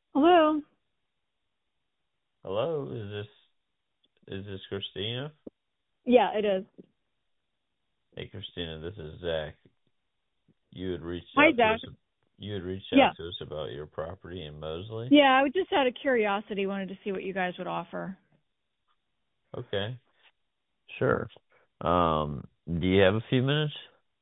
Hello. Hello, is this Christina? Yeah, it is. Hey Christina, this is Zach. You had reached Hi, out to us Zach. you had reached Yeah. out to us about your property in Mosley? Yeah, I just out of curiosity wanted to see what you guys would offer. Okay. Sure. Do you have a few minutes?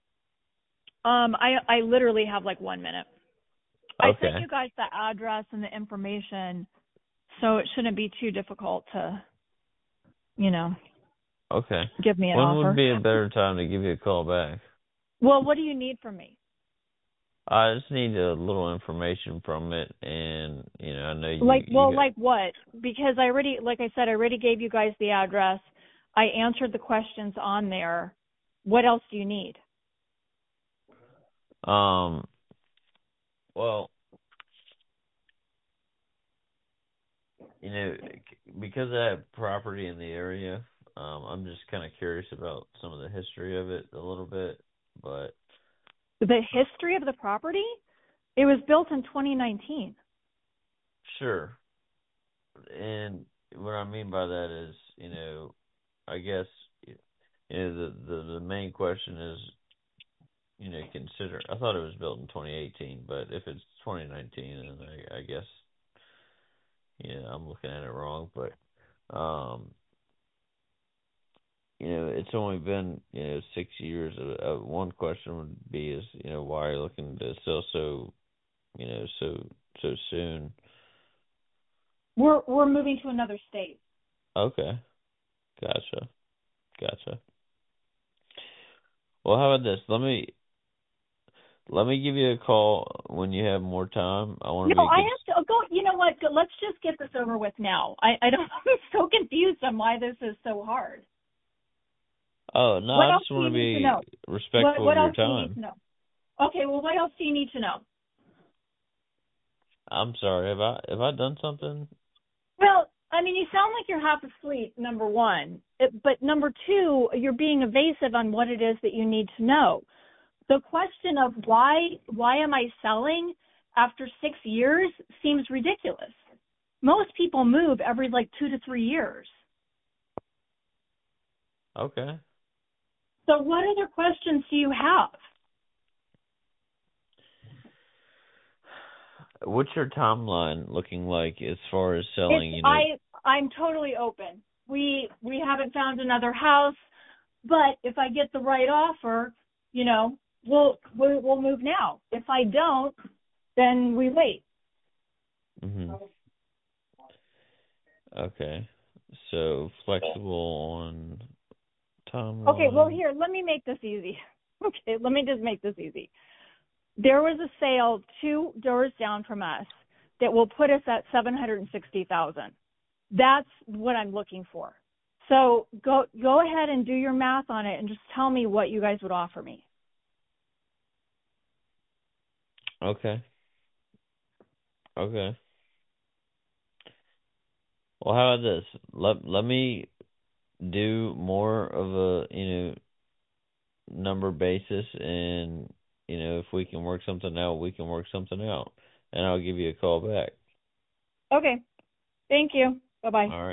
I literally have like 1 minute. I sent Okay. you guys the address and the information, so it shouldn't be too difficult to, you know, Okay. give me an When would offer. be a better time to give you a call back? Well, what do you need from me? I just need a little information from it, and I know Like, you well, got like what? Because I already, like I said, I already gave you guys the address. I answered the questions on there. What else do you need? um well, because I have property in the area, I'm just kind of curious about some of the history of it a little bit, but The history of the property? It was built in 2019. sure. And what I mean by that is, I guess, the main question is, consider. I thought it was built in 2018, but if it's 2019, then I guess, I'm looking at it wrong. But, um, it's only been 6 years. One question would be is, why are you looking to sell so soon? We're moving to another state. Okay, gotcha. Well, how about this? Let me give you a call when you have more time. I want to No, be I good. have to go. You know what? Let's just get this over with now. I don't. I'm so confused on why this is so hard. Oh no, What I else just do want you to need to be know? respectful What of your else do you need time. to know? Okay. Well, what else do you need to know? I'm sorry. Have I done something? Well, I mean, you sound like you're half asleep. Number one, but number two, you're being evasive on what it is that you need to know. The question of why am I selling after 6 years seems ridiculous. Most people move every like 2 to 3 years. Okay. So what other questions do you have? What's your timeline looking like as far as It's selling? I'm totally open. We haven't found another house, but if I get the right offer, you know, we'll move now. If I don't, then we wait. Mhm. Okay. So flexible on Okay, well timeline. here, let me make this easy. Okay, let me just make this easy. There was a sale 2 doors down from us that will put us at 760,000. That's what I'm looking for. So go ahead and do your math on it and just tell me what you guys would offer me. Okay. Okay. Well, how about this? Let me do more of a number basis, and if we can work something out, we can work something out, and I'll give you a call back. Okay. Thank you. Bye-bye. All right.